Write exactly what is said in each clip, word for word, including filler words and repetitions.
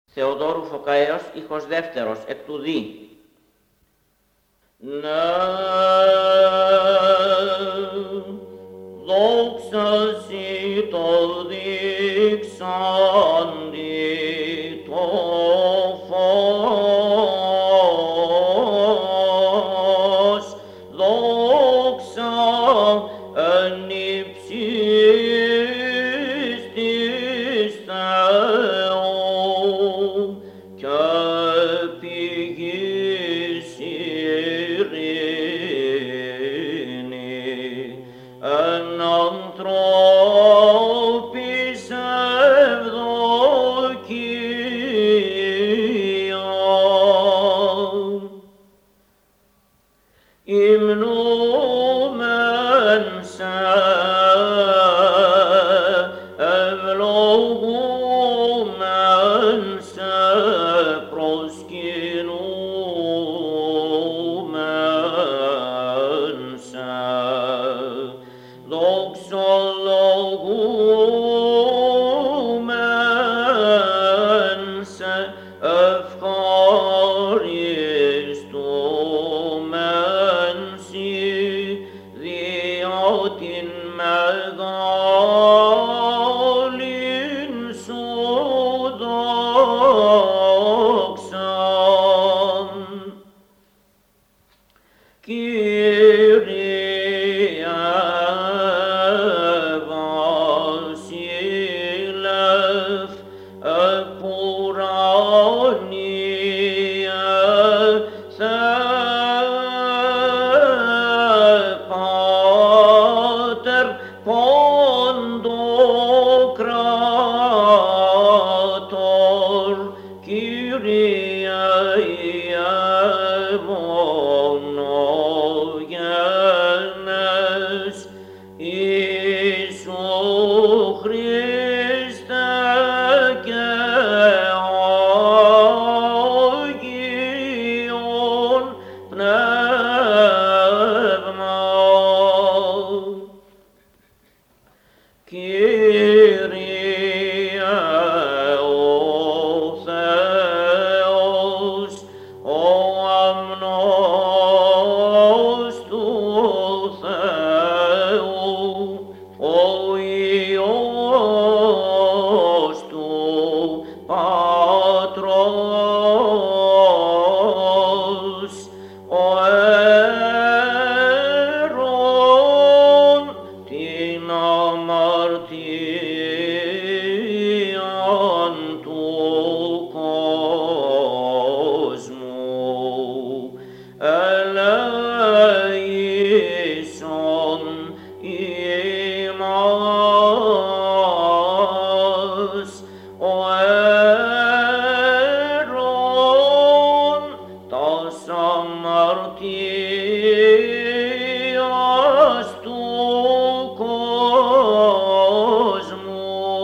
Θεοδόρου Φωκαέως, ήχος δεύτερος, εκ του Δι. Ναι, δόξα σοι το δείξαντι το φως, δόξα εν υψίστης της Θεού και πηγής ειρήνη εν ανθρώπης ευδοκία. Υμνούμεν σε, ευλογούμεν σε, προσκυνούμεν σε, δοξολογούμεν σε, ευχαριστούμεν σοι, διότι μεγάλην σου δόξαν. Κύριε Βασίλευ, επουρανίε Θεέ Πάτερ παντοκράτορ, Κύριε μονογένες, Ιησού Χριστέ και Άγιον Πνεύμα. Κύριε ο Θεός, ο αμνός του Θεού, ο Υιός του Πατρός, ο αίρον την αμαρτίαν του κόσμου, ελέησον ημάς, ο αίρον τας αμαρτίας του κόσμου.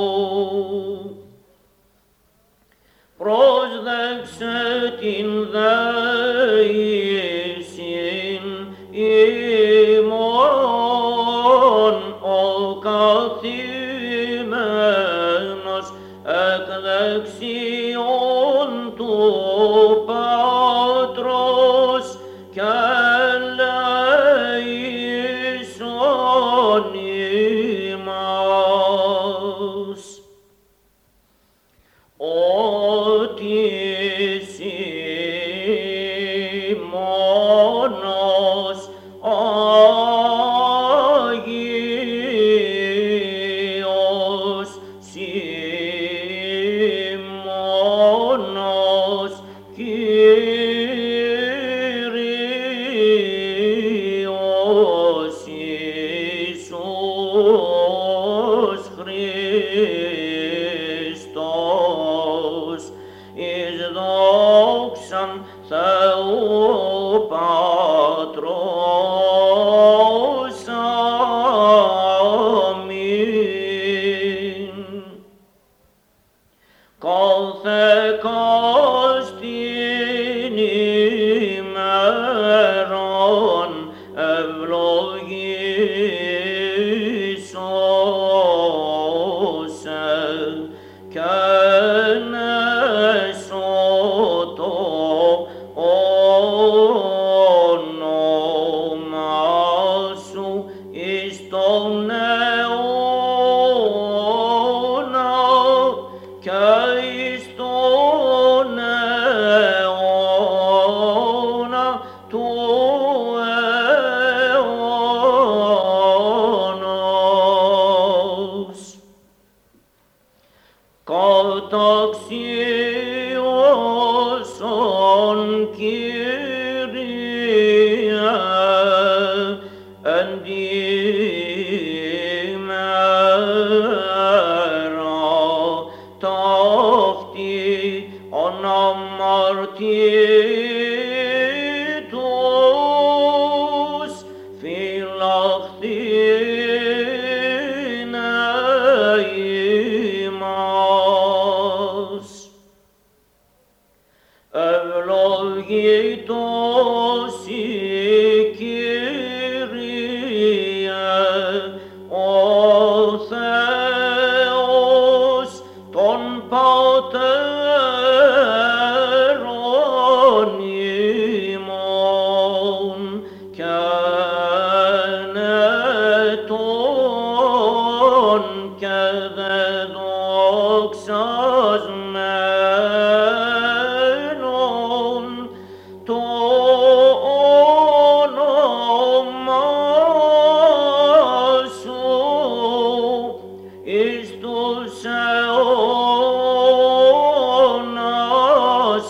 Πρόσδεξε την δεήσιν ημών, ο καθημένος εκ δεξιών του Πατρός και ελέησον ημάς. Ότι σοι μόνος Άγιος, σοι μόνος Κύριος Ιησούς Χριστός, εις δόξαν Θεού Πατρός. Αμήν. Κάθε κάστην ημέραν ευλογήσω σε, και σον Κύριε εν τη μέρα ταύτη αναμαρτήτους φυλαχθήνε ημάς. Ευλογητός η Κύριε ο Θεός των πατέρων ημών και νετών και δεδοξασμένων το όνομα σου εις τους αιώνας.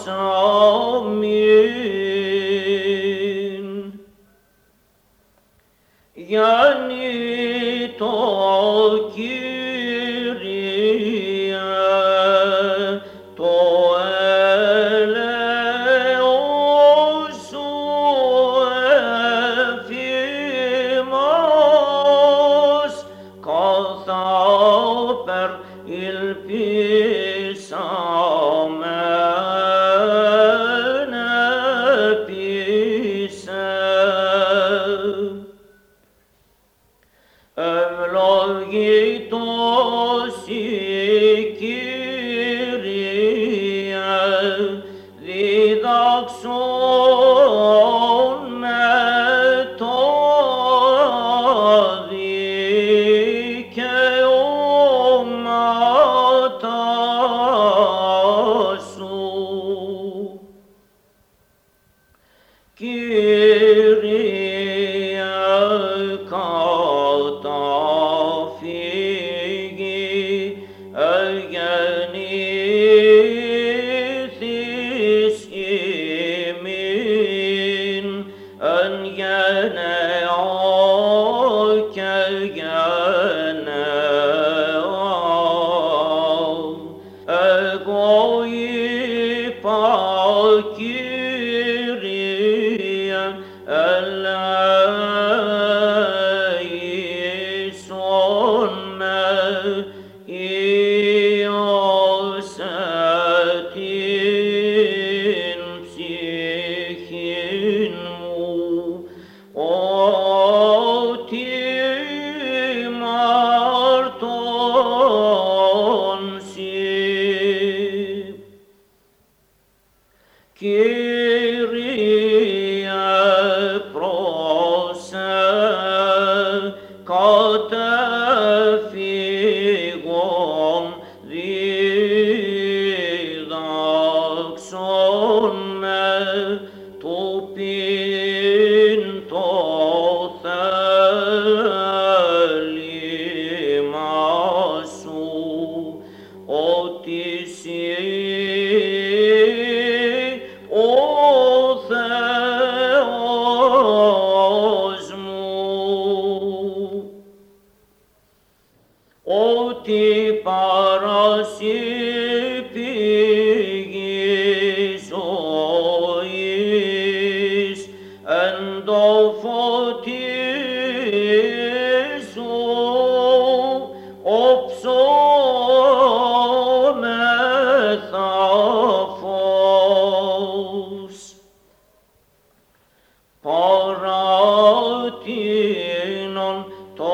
Αμήν. Γεννήτω Κύριε το έλεος σου εφήμας καθάπερ ελπίσαμεν επίσε. Ευλογητός η Κύριε διδάξον με τα δικαιώματα σου. Κύριε καταφύγει εγεννήθης ημίν εν γενεά και γενεά. Εγώ είπα Κύριε ελέησον με ιώσε την ψυχήν μου ότι μαρτώνσι. Κύριε πρόσε κατεφύγον διδάξον με το πειν το θέλημα σου ότι εσύ ο Θεός μου, ότι παρασύ πηγή ζωής εν το φωτίς σου όψομεθα φως. Παράτηνον το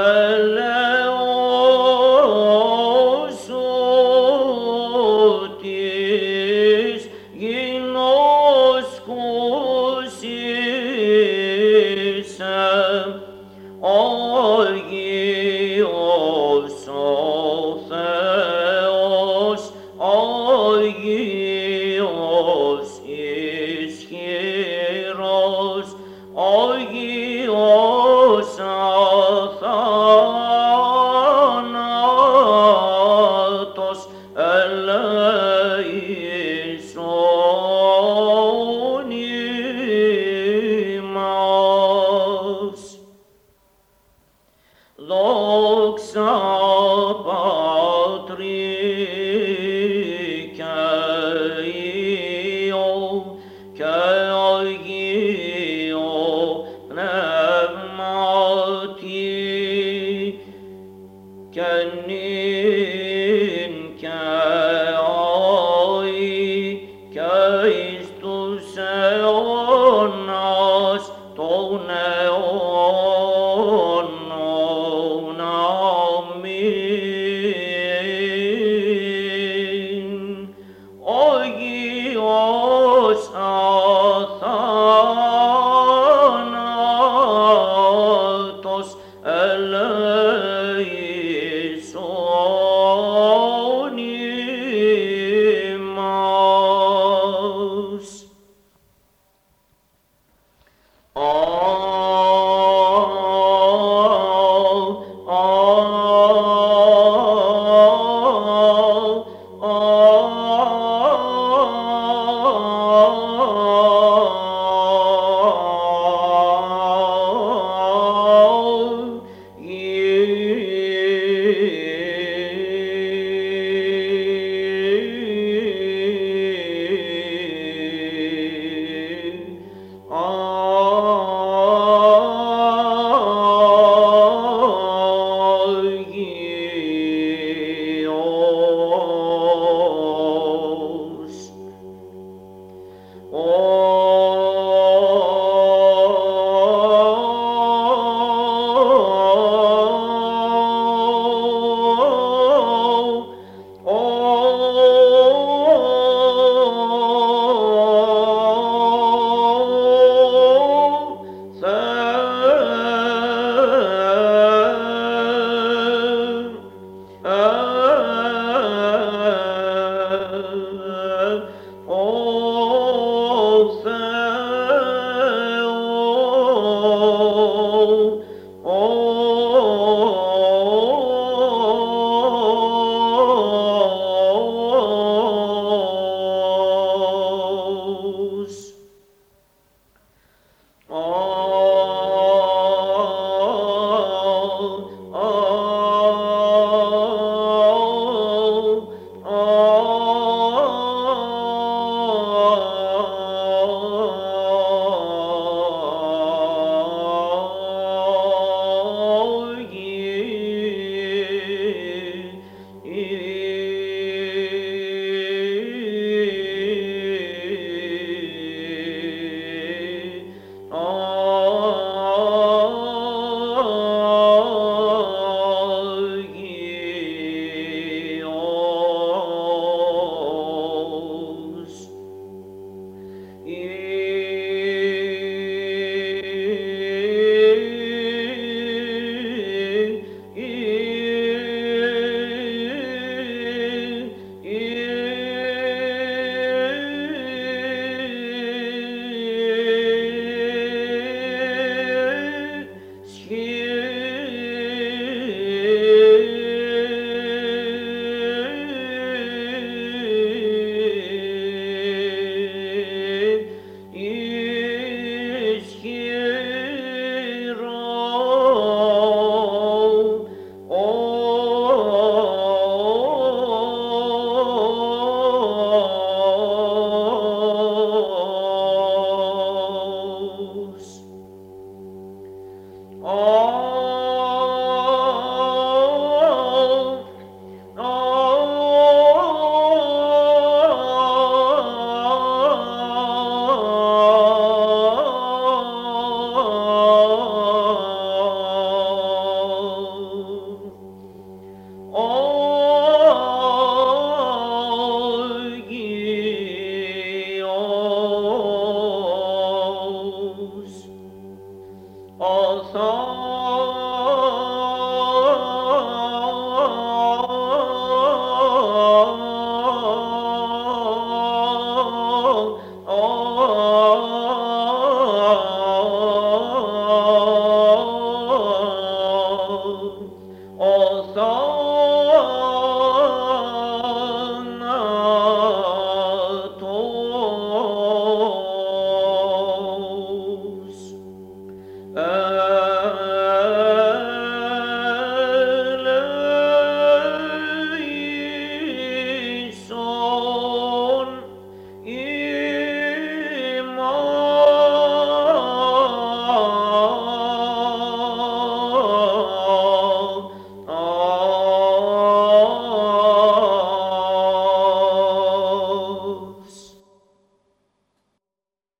έλεος σου της γινώσκουσίσε Άγιος ο Θεός, Άγιος